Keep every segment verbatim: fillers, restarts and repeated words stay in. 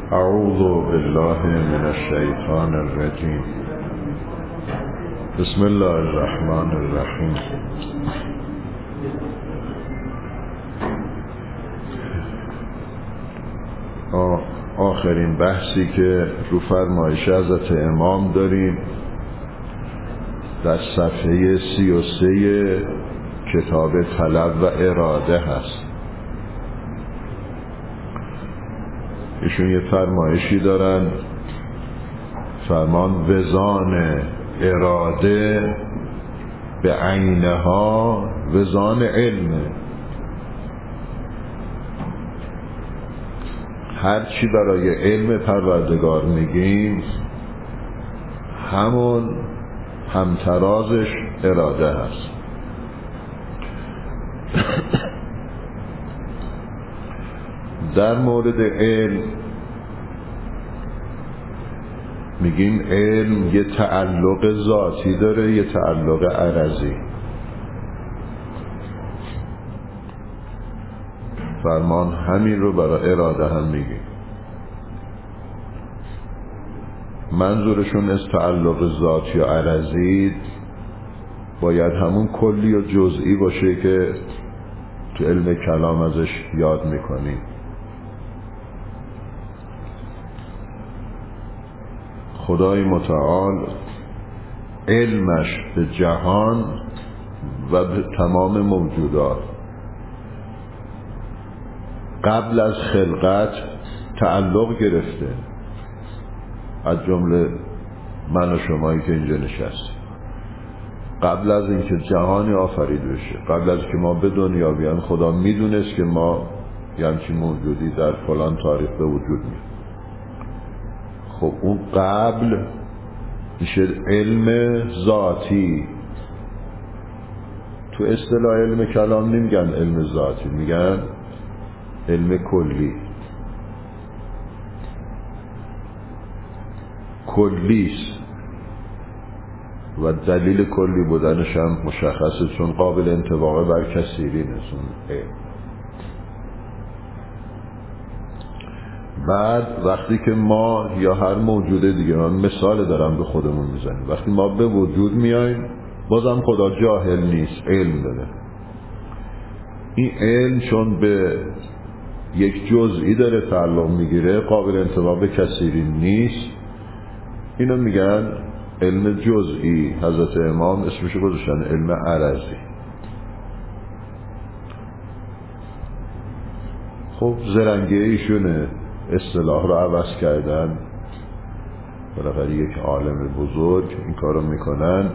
اعوذ بالله من الشیطان الرجیم. بسم الله الرحمن الرحیم. آخرین بحثی که رو فرمایش حضرت امام داریم در صفحه سی و سه کتاب طلب و اراده هست. ایشون یه فرمایشی دارن، فرمان وزان اراده به عینها وزان علمه. هر چی برای علم پروردگار میگیم همون همترازش اراده هست. در مورد علم میگیم علم یه تعلق ذاتی داره، یه تعلق عرضی. فرمان همین رو برای اراده هم میگیم. منظورشون از تعلق ذاتی یا عرضی باید همون کلی و جزئی باشه که تو علم کلام ازش یاد میکنیم. خدای متعال علمش به جهان و به تمام موجودات قبل از خلقت تعلق گرفته، از جمله من و شمایی که اینجا نشستیم. قبل از اینکه جهانی آفرید بشه، قبل از که ما به دنیا بیان، خدا میدونست که ما یه همچین موجودی در فلان تاریخ به وجود میاد. خب اون قبل میشه علم ذاتی. تو اصطلاح علم کلام نمیگن علم ذاتی، میگن علم کلی. کلیست و دلیل کلی بودنش هم مشخصه، چون قابل انطباق بر کثیرین است اون علم. بعد وقتی که ما یا هر موجود دیگه، من مثال دارم به خودمون میزنیم، وقتی ما به وجود میاییم بازم خدا جاهل نیست، علم داره. این علم چون به یک جزئی داره تعلق میگیره، قابل انطباق به کثیرین نیست، اینو میگن علم جزئی. حضرت امام اسمشو گذاشتن علم عرضی. خب زرنگی ایشونه، اصطلاح رو عوض کردن. بالاخره یک عالم بزرگ این کارو میکنن.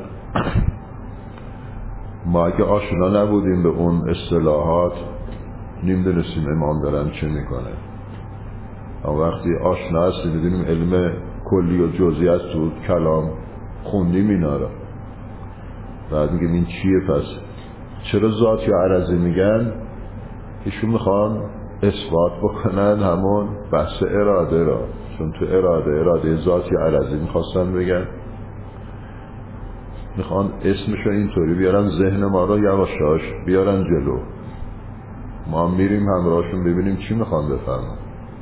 ما اگه آشنا نبودیم به اون اصطلاحات نمیدونستیم امام دارن چه میکنن. اما وقتی آشنا هستیم میدونیم علم کلی و جزئی از تو کلام خوندیم اینا رو، بعد میگیم این چیه؟ پس چرا ذات یا عرضی میگن؟ ایشون میخوان اثبات بکنن همون بحث اراده را، چون تو اراده اراده ذاتی عرضی میخواستن بگن، میخوان اسمشو اینطوری بیارن، ذهن ما رو یواشاش بیارن جلو. ما میریم همراهشون ببینیم چی میخوان بفهمن.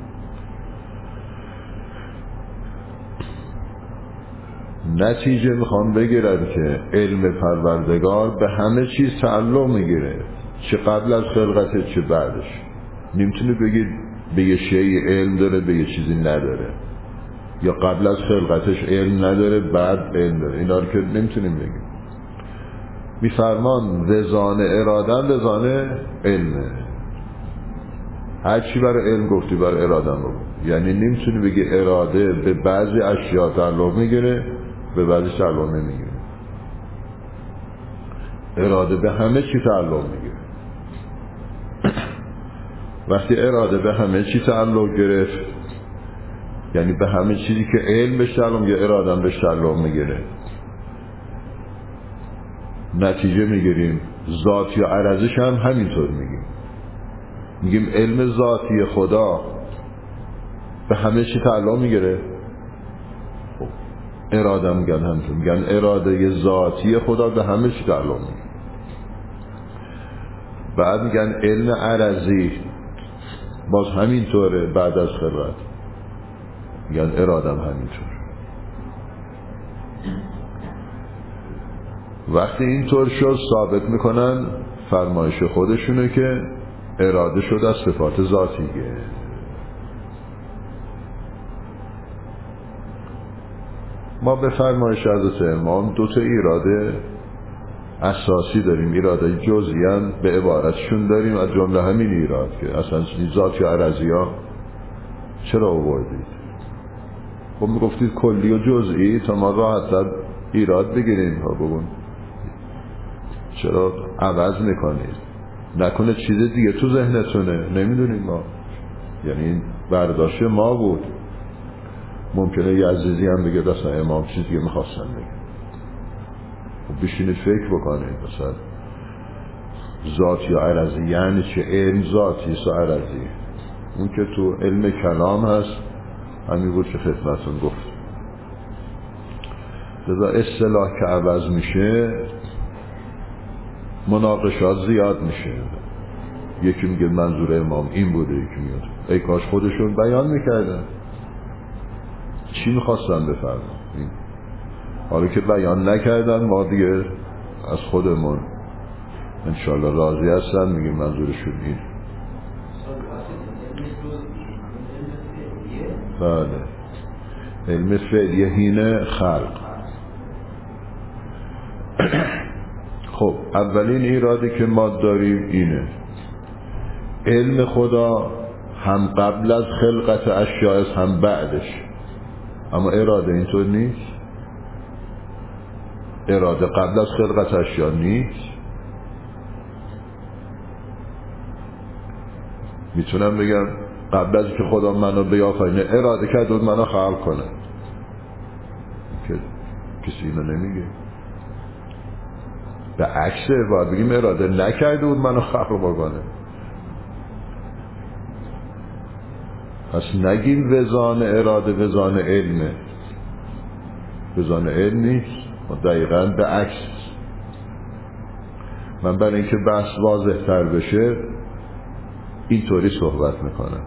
نتیجه میخوان بگیرن که علم پروردگار به همه چیز تعلق میگیره، چه قبل از خلقت چه بعدش. نمیتونه بگید به یه شیء علم داره به یه چیزی نداره، یا قبل از خلقتش علم نداره بعد علم داره. اینا رو که نمیتونیم بگیم. میفرمان وزان اراده وزان علمه. هر چی برای علم گفتی برای اراده رو، یعنی نمیتونی بگی اراده به بعضی اشیاء تعلق میگیره به بعضی تعلق نمیگیره. اراده به همه چی تعلق میگیره. وقتی اراده به همه چی تعلق گرفت یعنی به همه چیزی که علم بهش تعلق میگیره اراده هم بهش تعلق میگیره. نتیجه میگیریم ذات یا عرضش هم همینطور میگیم. میگیم علم ذاتی خدا به همه چی تعلق میگیره. اراده میگن همینطور، میگن اراده ذاتی خدا به همه چی تعلق میگیره. بعد میگن علم عرضی باز همینطوره بعد از خلقت. میگن ارادم همینطور. وقتی اینطور شد ثابت میکنن فرمایش خودشونه که اراده شد از صفات ذاتیه. ما به فرمایش حضرت امام دو تا اراده اساسی داریم، اراده جزئی هم به عبارتشون داریم، از جمله همین ایراد که اصلا ذات یا عرضی ها چرا آوردید؟ خب میگفتید کلی و جزئی تا ما راحت ایراد بگیریم. ها بگون چرا عوض میکنید؟ نکنه چیز دیگه تو ذهنتونه نمیدونیم ما، یعنی این برداشت ما بود. ممکنه یه عزیزی هم بگه اصلا امام چیز دیگه میخواستن بگه. خب بشینید فکر بکنید مثلا ذات یا عرضی یعنی چه؟ علم ذاتی و عرضی، اون که تو علم کلام هست همین بود که خدمتون گفت. لذا اصطلاح که عوض میشه مناقشات زیاد میشه. یکی میگه منظور امام این بوده، یکی میگه ای کاش خودشون بیان میکردن چی میخواستن بفرماین. حالا که بیان نکردن ما دیگه از خودمون انشالله راضی هستن میگیم منظورشون این. بله علم فعلیه هینه خلق. خب اولین ایرادی که ما داریم اینه علم خدا هم قبل از خلقت اشیاء هم بعدش، اما اراده اینطور نیست. اراده قبل از خلقت اشیاء نیست. میتونم بگم قبل از که خدا منو بیافرینه اراده کرد بود منو خلق کنه، که کسی اینو نمیگه. به عکسه باید بگیم اراده نکرده بود منو خلق بکنه. پس نگیم وزان اراده وزان علمه، وزان علم نیست، دقیقاً به عکس. من برای اینکه بحث واضح تر بشه اینطوری صحبت میکنم.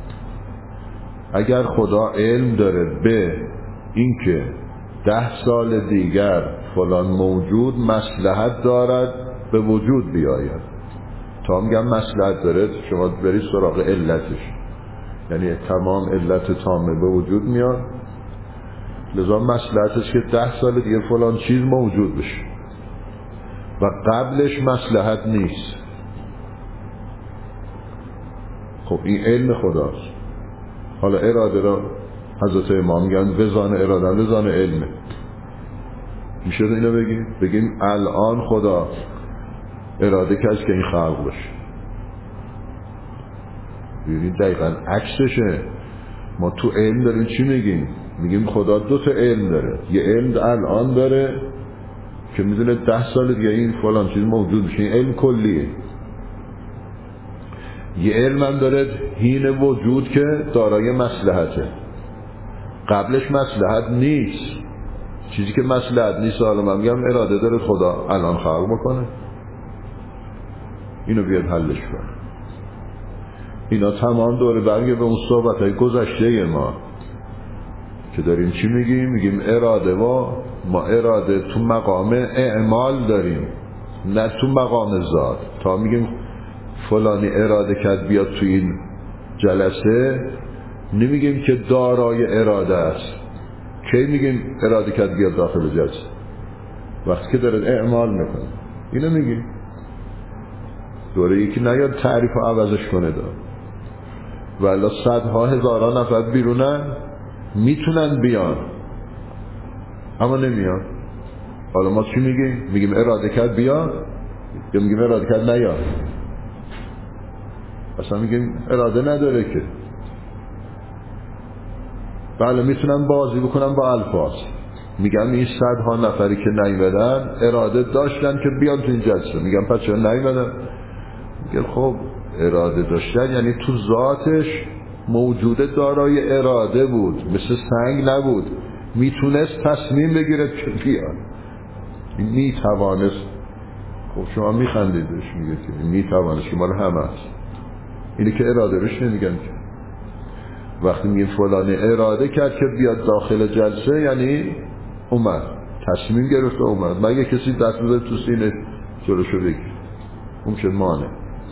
اگر خدا علم داره به اینکه ده سال دیگر فلان موجود مصلحت دارد به وجود بیاید، تا میگم مصلحت داره شما برید سراغ علتش، یعنی تمام علت تامه به وجود میاد. لذا مصلحتش که ده سال دیگه فلان چیز موجود بشه و قبلش مصلحت نیست. خب این علم خداست. حالا اراده را حضرت امام میگن وزان اراده وزان علمه. میشه اینو بگیم؟ بگیم الان خدا اراده کرد که این خلق بشه. ببینید دقیقاً عکسشه. ما تو علم داریم چی میگیم؟ میگیم خدا دو تا علم داره. یه علم الان داره که میدونه ده سال دیگه این فلان چیز موجود بشه، این علم کلیه. یه علم هم داره حین وجود که دارای مصلحته، قبلش مصلحت نیست. چیزی که مصلحت نیست حالا من میگم اراده داره خدا الان خلق بکنه. اینو بیاد حلش کنه. اینا تمام دوره برگه به اون صحبتهای گذشته ما که داریم چی میگیم؟ میگیم اراده و ما اراده تو مقام اعمال داریم، نه تو مقام ذات. تا میگیم فلانی اراده کرد بیاد تو این جلسه نمیگیم که دارای اراده است. کی میگیم اراده کرد بیاد داخل جلسه؟ وقتی که داره اعمال میکنه. اینو میگیم. دوره یکی نیاد تعریف و عوضش کنه دار. ولی صدها هزاران نفر بیرونن میتونن بیان اما نمیان. حالا ما چی میگیم؟ میگیم اراده کرد بیان یا میگیم اراده کرد نیاد؟ اصلا میگیم اراده نداره که. بله میتونن بازی بکنن با الفاظ. میگم این صدها نفری که نیومدن اراده داشتن که بیان تو این جلسه. میگم پس چرا نیومدن؟ میگم خب اراده داشتن یعنی تو ذاتش موجود دارای اراده بود، مثل سنگ نبود، میتونست تصمیم بگیره که بیان. میتوانست. خب شما میخندیدش میگه که میتوانست که مال همه هست. اینی که اراده بشه نمیگن که. وقتی میگیم فلانی اراده کرد که بیاد داخل جلسه یعنی اومد، تصمیم گرفت و اومد. مگه کسی دست بزنه تو سینه جلوشو بگیر؟ اون که مانه.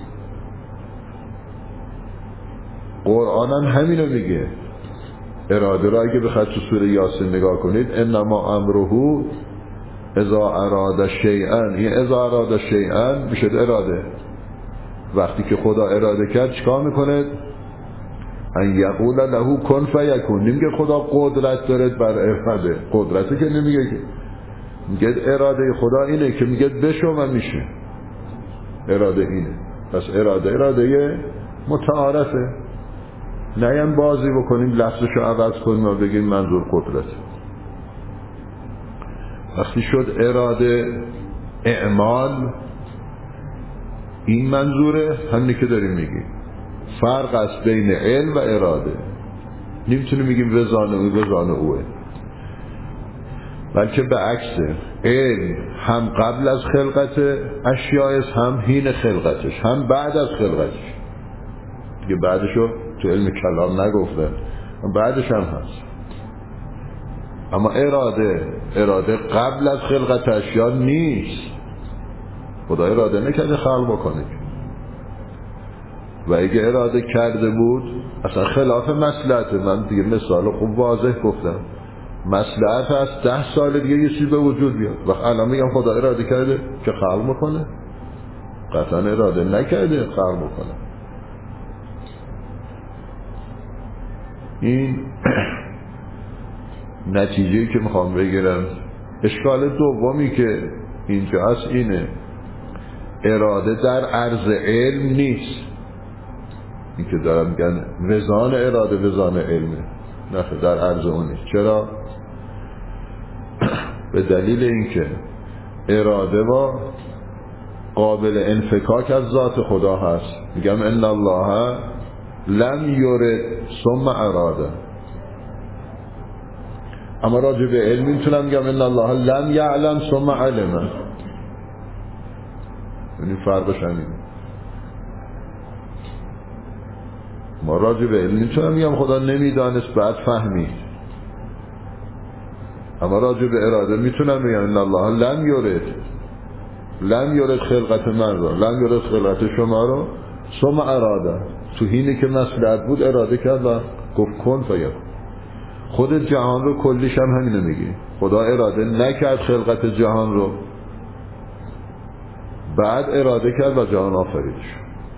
قرآن هم همینو میگه. اراده را اگه بخواید تو سوره یاسین نگاه کنید، انما امره اذا اراد شیئا، این اذا اراد شیئا میشه اراده. وقتی که خدا اراده کرد چیکار میکنه؟ ان یقول له کن فیکون. نمیگه خدا قدرت داره بر اراده، قدرتی که نمیگه که، میگه اراده خدا اینه که میگه بشو و میشه. اراده اینه. پس اراده اراده متعارفه. نیم بازی بکنیم لفظشو عوض کنیم و بگیم منظور قدرت. وقتی شد اراده اعمال، این منظوره همینی که داریم میگیم. فرق است بین علم و اراده. نمیتونیم میگیم وزان او وزان اوه، بلکه به عکسه. علم هم قبل از خلقت اشیاء، هم حین خلقتش، هم بعد از خلقتش. دیگه بعدشو تو علم کلام نگفتن، بعدش هم هست. اما اراده اراده قبل از خلقت اشیاء نیست. خدا اراده نکرده خلق بکنه، و اگه اراده کرده بود اصلا خلاف مصلحته. من دیگه مثال خوب واضح گفتم. مصلحت هست ده سال دیگه یه چیزی به وجود بیاد، وقت الان میگم خدا اراده کرده که خلق بکنه؟ قطعا اراده نکرده خلق بکنه. این نتیجه‌ای که میخوام بگیرم. اشکال دومی که اینجا هست اینه: اراده در عرض علم نیست. این که دارم میگن وزان اراده وزان علمه، نه در عرض اون نیست. چرا؟ به دلیل اینکه اراده با قابل انفکاک از ذات خدا هست. میگم ان الله لم یرد ثم اراده. اما راجع به علم میتونم میگم ان الله لم یعلم ثم علمه. یعنی فرقش همینه. ما راجع به علم میتونم میگم خدا نمیدانست بعد فهمید. اما راجع به اراده میتونم میگم ان الله لم یرد لم یرد خلقت من را، لم یرد خلقت شما را، ثم اراده. تو حینی که مصلحت بود اراده کرد و گفت کن فیکون. خود جهان رو کلیش هم همینو میگی. خدا اراده نکرد خلقت جهان رو، بعد اراده کرد و جهان آفریدش.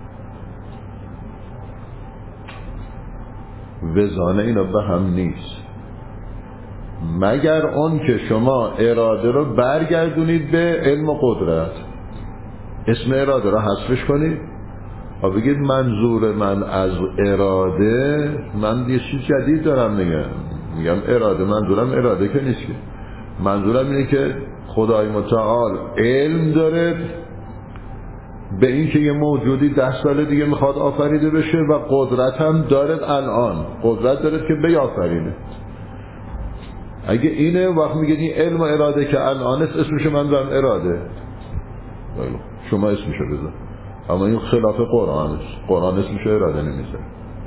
وزانه اینا به هم نیست، مگر اون که شما اراده رو برگردونید به علم و قدرت، اسم اراده رو حذفش کنید و بگید منظور من از اراده، من یه چیز جدید دارم میگم میگم اراده، منظورم اراده که نیست که. منظورم اینه که خدای متعال علم داره به این که یه موجودی ده سال دیگه میخواد آفریده بشه و قدرت هم دارد، الان قدرت دارد که بیافرینه. اگه اینه وقت میگه این علم و اراده که الان است، اسمشو من دارم اراده، شما اسمشو بذار. اما این خلاف قرآن است. قرآن اسمشو اراده نمیذاره.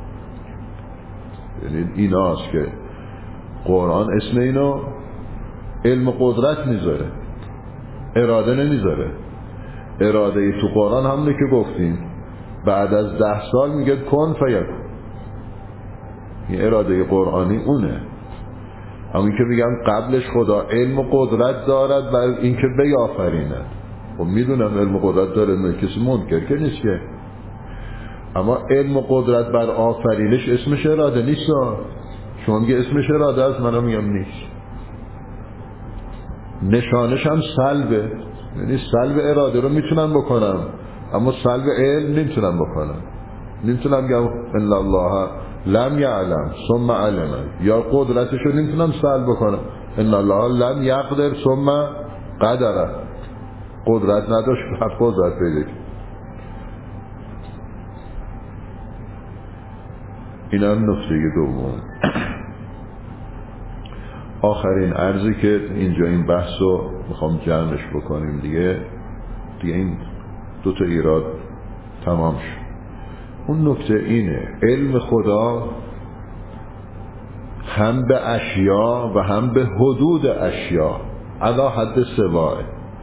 یعنی ایناست که قرآن اسم اینو علم و قدرت میذاره، اراده نمیذاره. اراده تو قرآن همونه که گفتیم بعد از ده سال میگه کن فیکون. این اراده قرآنی اونه. همین که میگم قبلش خدا علم و قدرت دارد بر این که بیافریند. خب میدونم علم و قدرت داره، نه کسی منکر که نیست که. اما علم و قدرت بر آفرینش اسمش اراده نیست. شما میگه اسمش اراده است، منم میگم نیست. نشانش هم سلبه. یعنی سلب اراده رو میتونم بکنم اما سلب علم نمیتونم بکنم. نمیتونم بگم ان الله لم یعلم ثم علم، یا قدرتش رو نمیتونم سلب بکنم ان الله لم یقدر ثم قدر. قدرت نداشت بعد قدرت پیدا کرد. این هم نکته دوم. آخرین عرضی که اینجا این بحث رو میخوام جمعش بکنیم دیگه دیگه این دو تا ایراد تمام شد. اون نکته اینه: علم خدا هم به اشیا و هم به حدود اشیا علی حد سواء.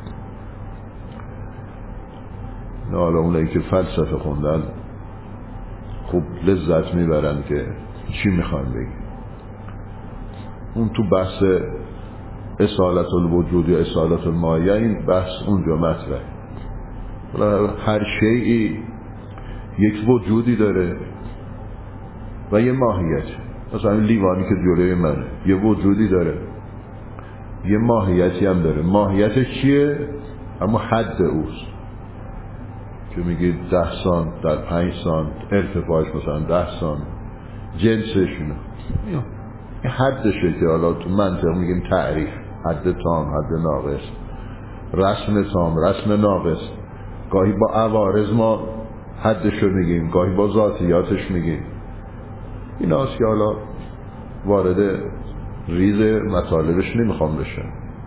نه حالا اونایی که فلسفه خوندن خوب لذت میبرن که چی میخوان بگیم. اون تو بحث اصالت الوجود یا اصالت المایه این بحث اونجا مطرحه. هر شیئی یک وجودی داره و یه ماهیت. مثلا این لیوانی که جلوی منه یه وجودی داره، یه ماهیتی هم داره. ماهیتش چیه؟ اما حد اوست که میگید ده سانت در پنج سانت، ارتفاعش مثلا ده سانت، جنسش اینه این حدشه که حالا تو منطق میگیم تعریف، حد تام، حد ناقص، رسم تام، رسم ناقص. گاهی با عوارض ما حدشو میگیم، گاهی با ذاتیاتش میگیم. این هاست که حالا وارد ریز مطالبش نمیخوام بشم،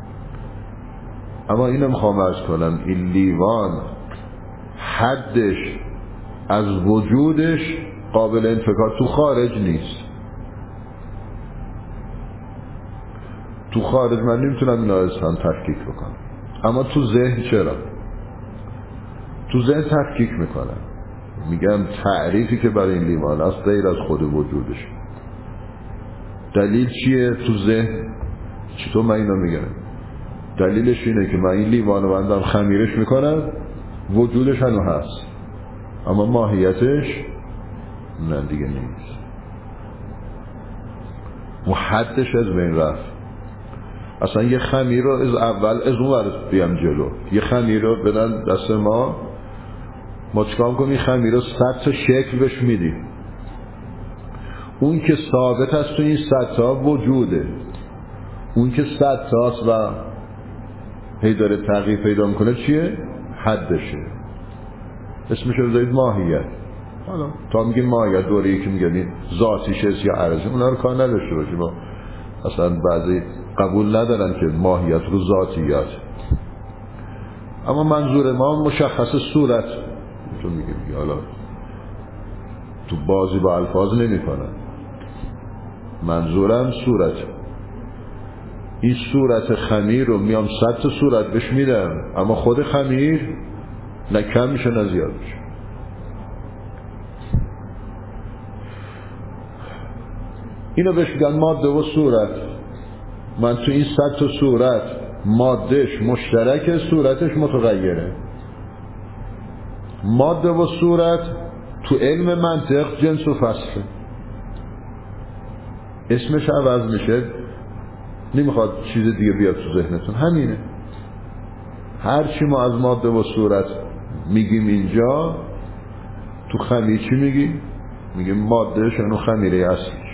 اما اینو میخوام عرض کنم این لیوان حدش از وجودش قابل انفکاک تو خارج نیست. تو خارج من نمیتونم این آیستان تفکیک بکنم، اما تو ذهن چرا؟ تو ذهن تفکیک میکنم. میگم تعریفی که برای این لیوان است غیر از خود وجودش. دلیل چیه تو ذهن؟ چطور من اینو میگم؟ دلیلش اینه که من این لیوانو بندم خمیرش میکنم، وجودش هنو هست اما ماهیتش نه دیگه نیست. و حدش از بین رفت. اصلا یه خمیر رو از اول از اون ورد بیام جلو، یه خمیر رو بدن دست ما، ما چکام کنیم خمیر رو صد تا شکل بهش میدیم. اون که ثابت است تو این صد تا وجوده، اون که صد تاست و هی داره تغییر پیدا میکنه چیه؟ حدشه. اسمش رو دارید ماهیت. حالا تا میگیم ماهیت دوره یکی میگیم ذاتیش است یا عرضه، اونا رو کار نداشته باشیم. اصلا بعضی قبول ندارن که ماهیت رو ذاتیات، اما منظور ما مشخص صورت. چون میگیم حالا تو بازی با الفاظ نمی کنن، منظورم صورت. این صورت خمیر رو میام صد تا صورت بهش میدم، اما خود خمیر نه کم میشه نه زیاد میشه. اینو بهش میگن ماده و صورت. من تو این صد تا صورت مادهش مشترکه، صورتش متغیره. ماده و صورت تو علم منطق جنس و فصله، اسمش عوض میشه، نمیخواد چیز دیگه بیاد تو ذهنتون، همینه. هر چی ما از ماده و صورت میگیم اینجا تو خمیر چی میگیم؟ میگیم ماده شنو خمیره اصلیش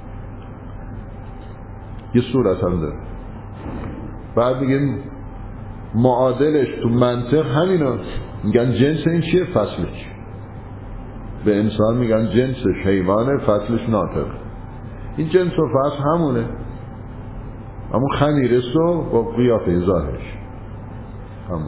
یه صورت هم داره. بعد میگیم معادلش تو منطق همینا، میگن جنس این چیه؟ فصلش. به انسان میگن جنسش حیوانه، فصلش ناطق. این جنس و فصل همونه، اما خمیرست و با قیافه ظاهرش همونه.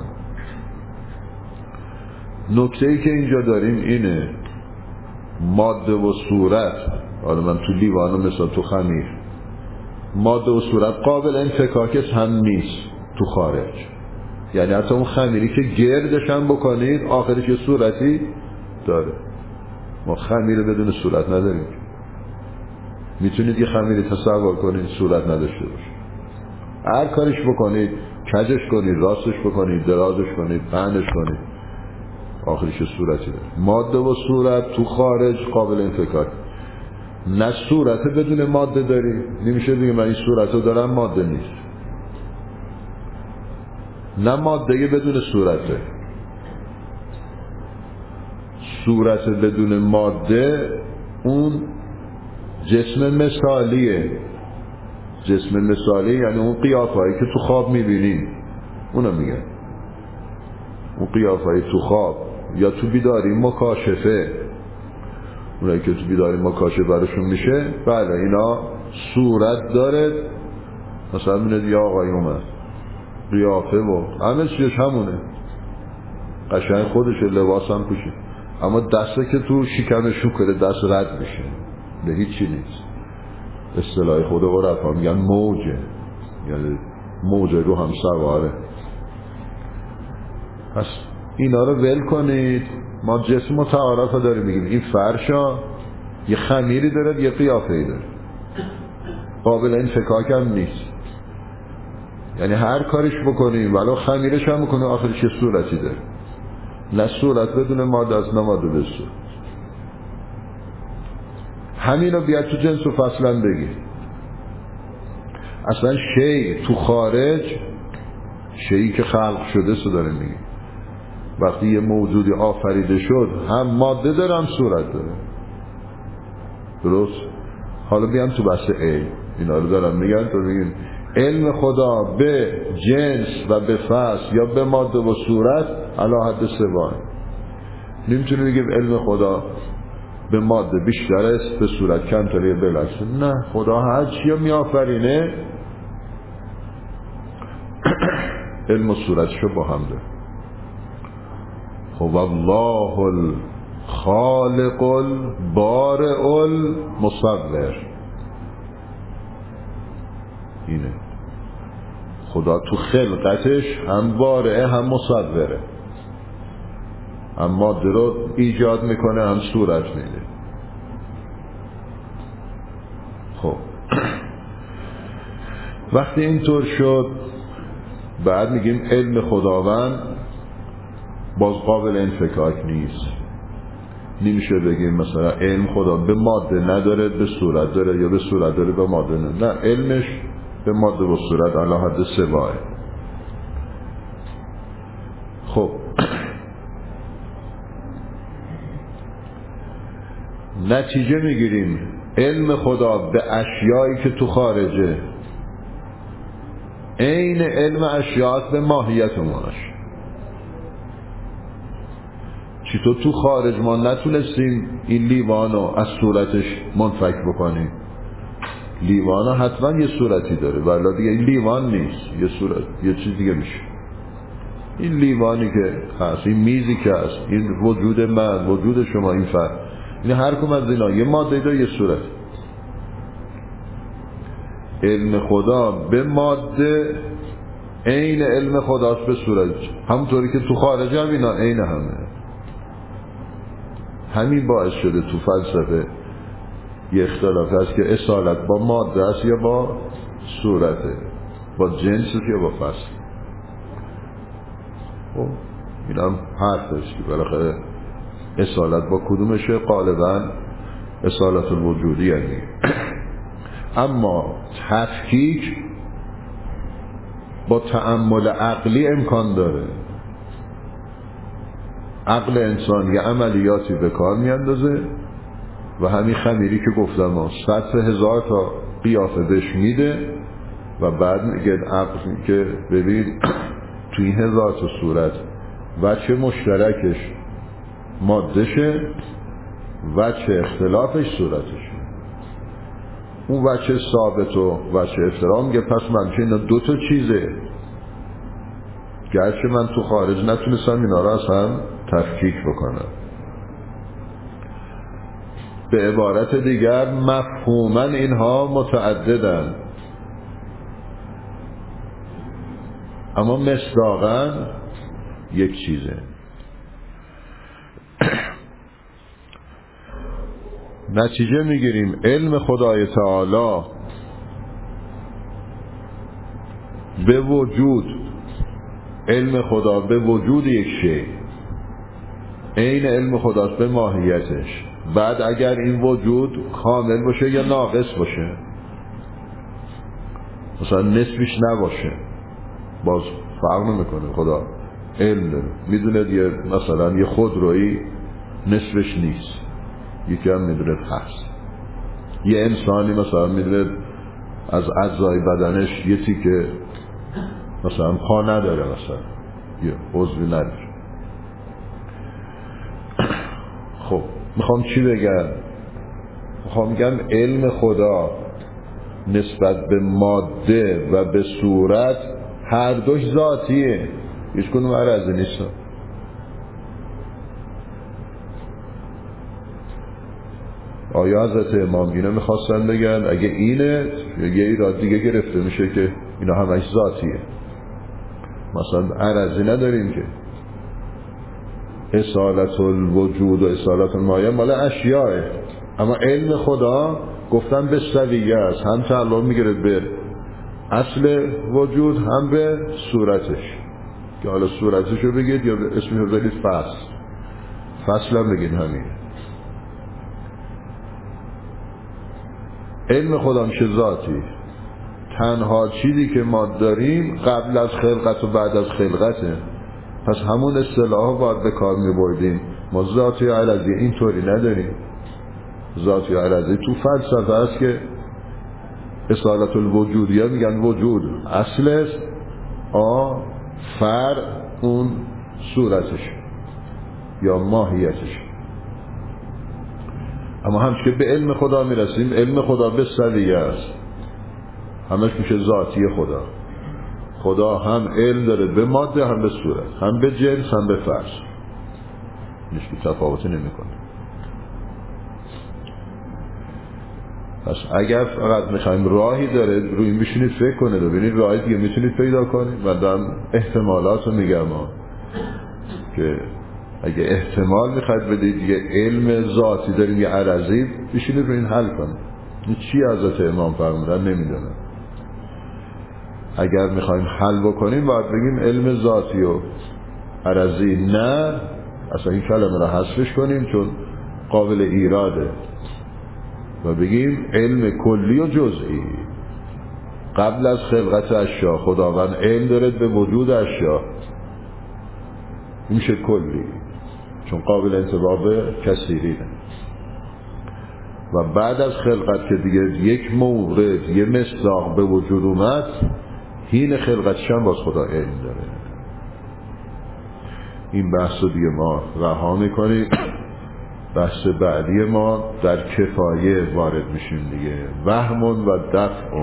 نکته ای که اینجا داریم اینه، ماده و صورت، حالا من تو لیوانو مثلا تو خمیر، ماده و صورت قابل انفکاکش هم نیست تو خارج. یعنی حتی اون خمیری که گردش هم بکنید آخرش یه صورتی داره. ما خمیر بدون صورت نداریم. میتونید یه خمیری تصور کنید صورت نداشته باشه، هر کارش بکنید، کجش کنید، راستش بکنید، درازش کنید، پهنش کنید، آخرش یه صورتی داره. ماده و صورت تو خارج قابل انفکاک. نه صورت بدون ماده داری، نمیشه بگیم من این صورت رو دارم ماده نیست. نه ماده بدون صورته. صورت بدون ماده اون جسم مثالیه. جسم مثالی یعنی اون قیافه‌ای که تو خواب میبینی، اونو میگن. اون قیافه‌ای تو خواب یا تو بیداری مکاشفه، اونایی که تو بیداری مکاشفه براشون میشه، بله اینا صورت داره. مثلا میاد یا آقای اومد، قیافه و همه چیزش همونه، قشنگ خودشه، لباس هم پوشه، اما دسته که تو شکمشون کنه دست رد میشه، به هیچی نیست. اصطلاح خود عرفا میگن موجه، یعنی موجه رو هم سواره. پس اینا رو ول کنید. ما جسم متعارف رو داریم میگیم این فرشا یه خمیری داره یه قیافه‌ای داره، قابل انفکاک هم نیست. یعنی هر کارش بکنیم ولو خمیرش هم بکنیم آخرش یه صورتی داره، نه صورت بدون ماده از نه ماده به صورت. همین رو بیاد تو جنس و فصلا بگیر. اصلا شی تو خارج، شیئی که خلق شده سو داره میگیم. وقتی یه موجودی آفریده شد هم ماده داره هم صورت داره، درست؟ حالا بیان تو بحث علم اینا رو دارم میگن تو میگین علم خدا به جنس و به فصل یا به ماده و صورت علی حد سواء. نمیتونه بگیم علم خدا به ماده بیشتر است به صورت کمتره بلکه نه، خدا هر چی می آفرینه علم و صورتشو با هم داره. خب الله الخالق البارئ المصور، اینه خدا تو خلقتش هم بارئه هم مصوره، هم ماده رو ایجاد میکنه هم صورت میده. خب وقتی اینطور شد بعد میگیم علم خداوند باز قابل انفکاک نیست. نمیشه بگیم مثلا علم خدا به ماده نداره به صورت داره یا به صورت داره به ماده نداره. نه، علمش به ماده و صورت علی حد سواء. خب نتیجه میگیریم علم خدا به اشیایی که تو خارجه عین علم اشیاء به ماهیت ماش. چطور تو خارج ما نتونستیم این لیوانو از صورتش منفک بکنیم؟ لیوانا حتما یه صورتی داره ولی دیگه این لیوان نیست، یه صورت یه چیز دیگه میشه. این لیوانی که هست، این میزی که هست، این وجود من، وجود شما، این فرد، این هر کم از اینا یه ماده داره یه صورت. علم خدا به ماده عین علم خداست به صورت، همونطوری که تو خارج هم اینا عین همه. همین باعث شده تو فلسفه یه اختلاف هست که اصالت با ماده است یا با صورته، با جنس یا با فصل. خب این هم حرف است که بالاخره اصالت با کدومشه؟ غالبا اصالت الوجودی یعنی. اما تفکیک با تأمل عقلی امکان داره. عقل انسان یه عملیاتی به کار میاندازه و همین خمیری که گفتم ها صد هزار تا قیافه بهش میده و بعد میگه عقل که ببین تو این هزار تا صورت وجه مشترکش مادهشه، وجه اختلافش صورتشه. اون وجه ثابت و وجه افترام میگه پس من که اینا دو تا چیزه، گرچه من تو خارج نتونستم اینا را هم تفکیک بکنم. به عبارت دیگر مفهوما اینها متعددن اما مصداقاً یک چیزه. نتیجه میگیریم علم خدای تعالی به وجود، علم خدا به وجود یک شی عین علم خداست به ماهیتش. بعد اگر این وجود کامل باشه یا ناقص باشه، مثلا نصفش نباشه، باز فرق نمیکنه. خدا علم داره، میدونه دیگه مثلا یه خودرویی نصفش نیست، یکی هم میدونه هست. یه انسانی مثلا میدونه از اجزای بدنش یه تیکه مثلا پا نداره، مثلا یه عضوی نداره. خب میخوام چی بگم؟ میخوام بگم علم خدا نسبت به ماده و به صورت هر دوش ذاتیه، هیچ کنون عرضی نیست. آیا حضرت امام اینو میخواستن بگن اگه اینه یه ایراد دیگه گرفته میشه که اینا همش ذاتیه. مثلا عرضی نداریم که اصالت الوجود و اصالت المایه مال اشیاء، اما علم خدا گفتن به سویه است، هم تعلق میگیره به اصل وجود هم به صورتش، که حالا صورتش رو بگید یا اسمش رو بگید فصل، فصل هم بگید همینه. علم خدا میشه ذاتی، تنها چیزی که ما داریم قبل از خلقت و بعد از خلقته، پس همون اصطلاح باید به کار میبردیم. ما ذاتی عرضی اینطوری نداریم. ذاتی عرضی تو فلسفه است که اصالت الوجودیه میگن وجود اصل است، آ فر اون صورتش یا ماهیتش. اما همش که به علم خدا میرسیم، علم خدا به سویه است، همش میشه ذاتی خدا. خدا هم علم داره به ماده هم به صورت، هم به جنس هم به فرش، هیچ تفاوتی نمیکنه. پس اگر فقط میخوایم راهی داره روی این بشینید فکر کنید و ببینید راهی دیگه میتونید پیدا کنید. و دارم احتمالات رو میگم ها. که اگه احتمال میخواید بدید یه علم ذاتی داریم یه عرضی، بشینید روی این حل کنید. این چی حضرت امام فرمودن نمیدونم. اگر میخوایم حل بکنیم باید بگیم علم ذاتی و عرضی نه، اصلا این کلمه رو حذفش کنیم چون قابل ایراده و بگیم علم کلی و جزئی. قبل از خلقت اشیا خداوند علم داره به وجود اشیا، این میشه کلی چون قابل انطباق کثیرینه. و بعد از خلقت که دیگه یک مورد یه مصداق به وجود اومد، حین خلقتش هم باز خدا علم داره. این بحث رو دیگه ما رها میکنیم. بحث بعدی ما در کفایه وارد میشیم دیگه، وهمون و دفع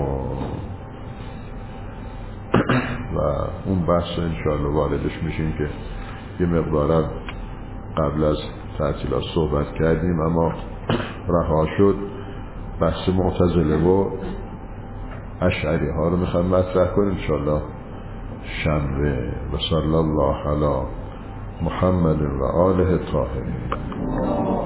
و اون بحث انشاءالله واردش میشیم که یه مقدارا قبل از تعطیلات صحبت کردیم اما رها شد. بحث معتزله و اشعری ها رو میخوایم مطرح کنیم انشاءالله شنبه. و صلی الله علی محمد و آله الطاهرین.